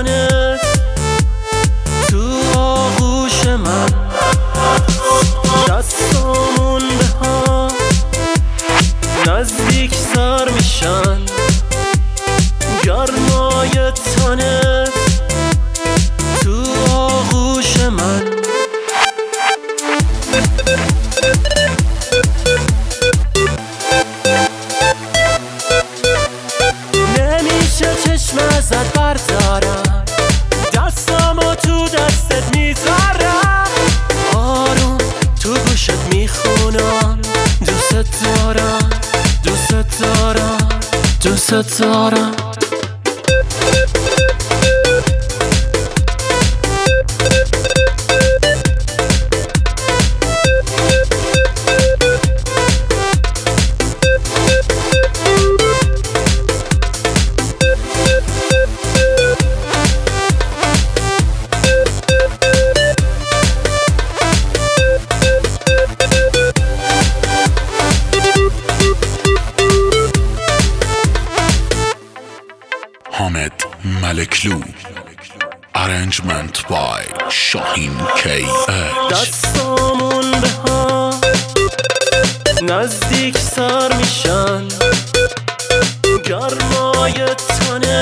تنت تو آغوش من، دستامون به هم نزدیک سر میشن، گرمای تنت تو آغوش من. نمیشه چشم ازت بردارم، دستامو تو دستت میذارم، آروم تو گوشت میخونم، دوست دارم دوست دارم دوست دارم. حامد ملکلو Arrangement by شاهین KH. دستامون به هم نزدیک سر میشن، گرمای تنت